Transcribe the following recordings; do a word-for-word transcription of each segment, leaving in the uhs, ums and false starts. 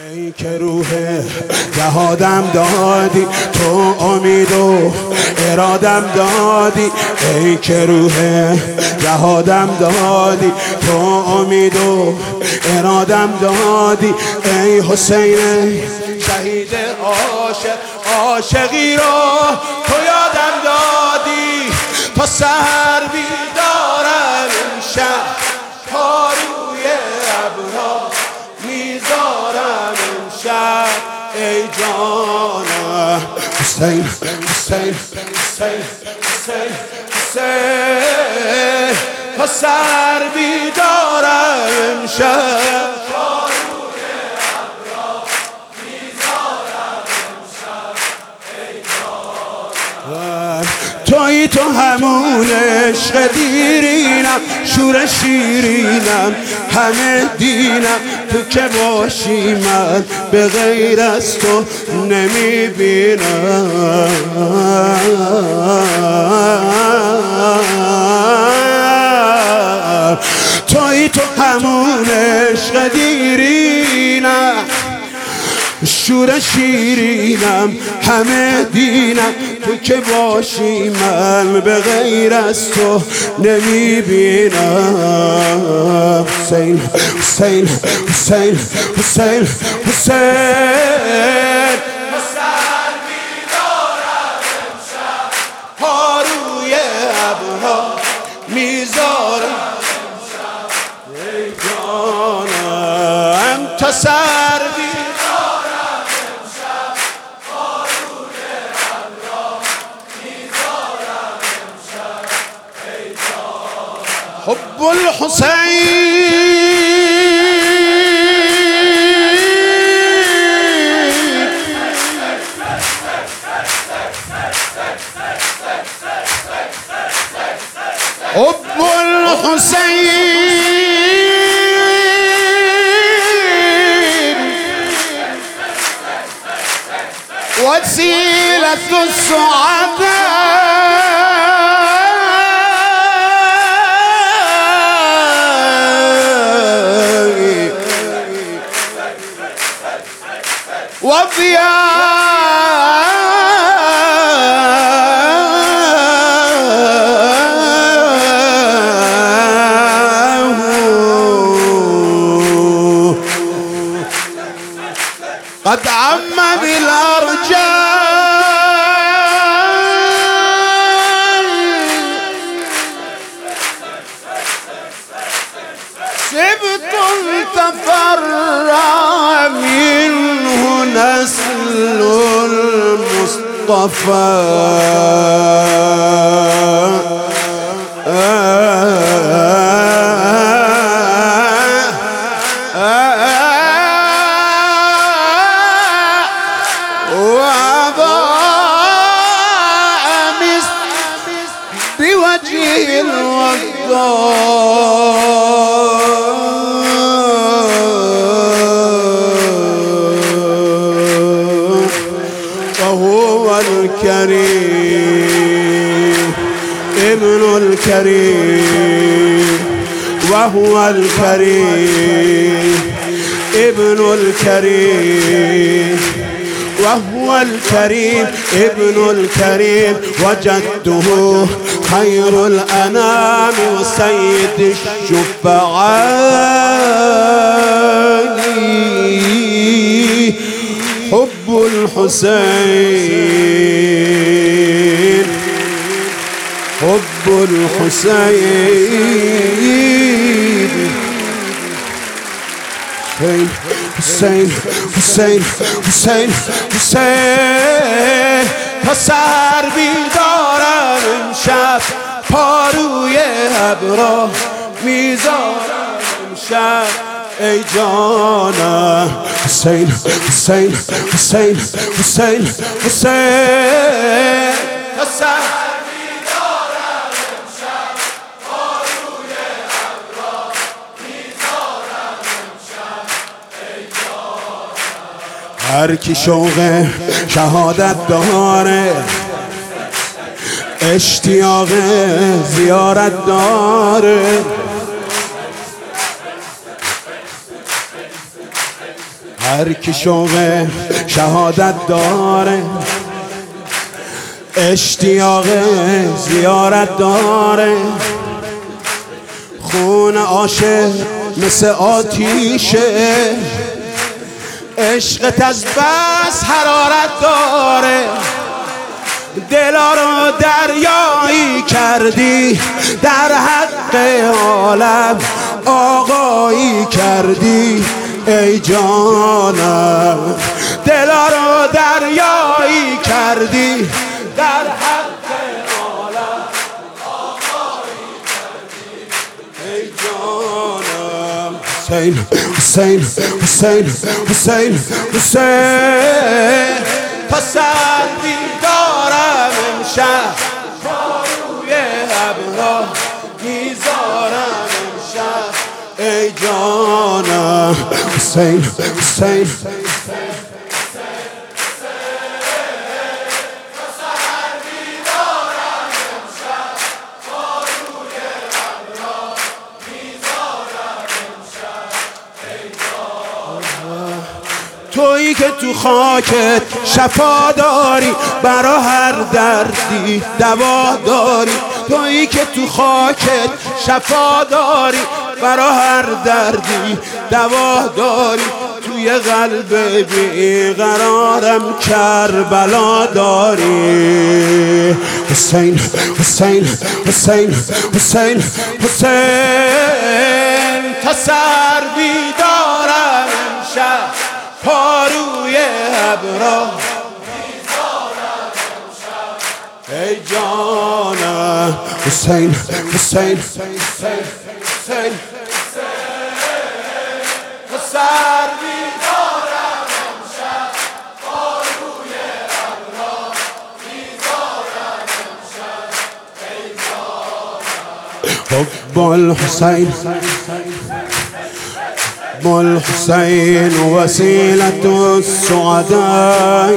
ای که روح جهادم دادی، تو امید و ارادم دادی. ای که روح جهادم دادی، تو امید و ارادم دادی. ای حسین شهید عاشق، عاشقی را تو یادم دادی. تا سحر بیدارم امشب، تا روی ابرها میذارم امشب. ای جانم حسین حسین حسین حسین حسین، تا سحر بیدارم امشب. توی تو همون عشق دیرینم، شور شیرینم، همه دینم. تو که باشی من به غیر از تو نمیبینم. توی تو همون عشق دیرینم، شور شیرینم، همه دینم. تو که باشی من به غیر از تو نمیبینم. حسین حسین حسین حسین حسین، سحر بیدارم امشب، پا روی ابرها میذارم امشب. ای جانم تا سحر حب الحسين. حب الحسين وسيلة السعداء. قد عم بالأرجاء، سبط تفرع منه نسل المصطفى. بوجه الوضاء، وهو الكريم ابن الكريم، وهو الكريم ابن الكريم، وهو الكريم ابن الكريم، وجده خير الأنام وسيد الشفعاء. حب الحسين، حب الحسين. حسين حسين حسين حسين، تا سحر بیدارم امشب، پا روی ابرها میذارم امشب. ای جانم حسین حسین حسین حسین حسین، تا سحر بیدارم امشب، پا روی ابرها میذارم امشب. ای جانم هر کی شوق شهادت داره، اشتیاق زیارت داره. هر کی شوق شهادت داره، اشتیاق زیارت داره، خون عاشق مثل آتیشه، عشقت از بس حرارت داره. دلا رو دریایی کردی، در حق عالم آقایی کردی ای جانم. دلا رو دریایی کردی، در حق عالم آقایی کردی ای جانم. حسین حسین حسین حسین حسین پسندی دارم امشب، روی ابرها میذارم امشب ای جانم. حسین حسین تویی که تو خاکت شفا داری، برا هر دردی دوا داری. تویی که تو خاکت شفا داری، برا هر دردی دوا داری. توی قلب بیقرارم کربلا داری. حسین حسین حسین حسین حسین تا سر بیدارم امشب، پاروی ابرا میذارم امشب ای جانم. حسین حسین حسین حسین سر بیدارم امشب، پاروی ابرا میذارم امشب ای جانم. حب الحسین الحسين وسيلة السعداء،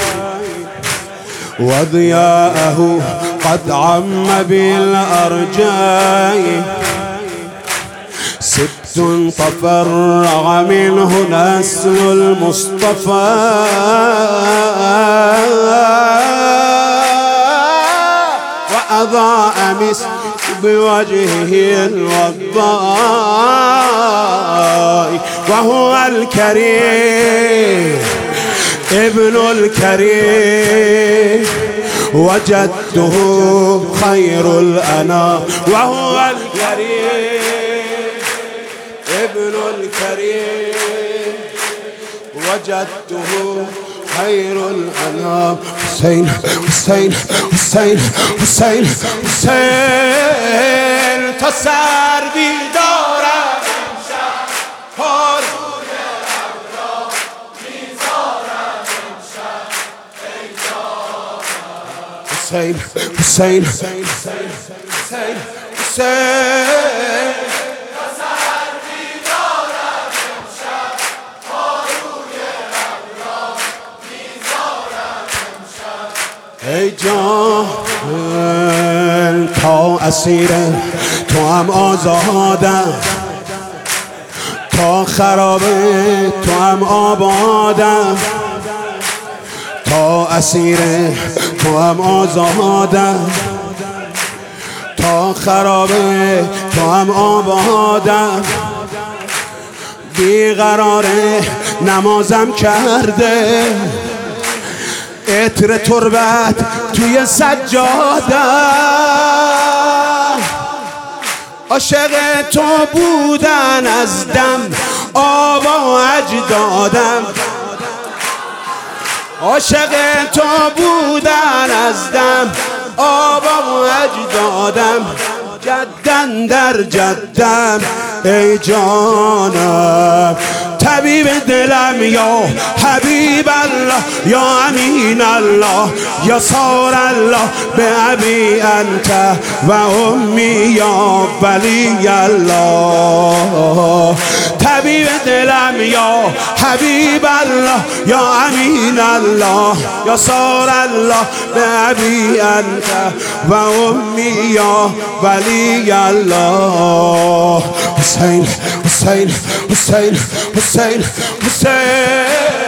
وضياءه قد عم بالأرجاء. سبت تفرع منه نسل المصطفى، وأضاء مسك بوجهه الوضاء. وهو الكريم ابن الكريم، وجدته خير الأنام. وهو الكريم ابن الكريم، وجدته خير الأنام. حسين حسين حسين حسين حسين تسر بیدارم امشب، پاروی ابرا میذارم امشب ای جانم. حسین حسین حسین حسین حسین ای جان تا اسیر تو هم آزادم، تا خرابه تو هم آبادم. تا اسیر تو هم آزادم، تا خرابه تو هم آبادم. بیقراره نمازم کرده، عطر تربت توی سجاده. عاشق تو بودن از دم آبا اجدادم، عاشق تو بودن از دم آبا اجدادم. جدن در جدم ای جانم. طبیب دلم یا حبیب الله، یا امین الله، یا سار الله به ابی انت و امی یا ولی الله. طبیب دلم یا حبیب الله یا امین الله یا سار الله به ابی انت و امی یا ولی الله حسین حسین حسین حسین حسین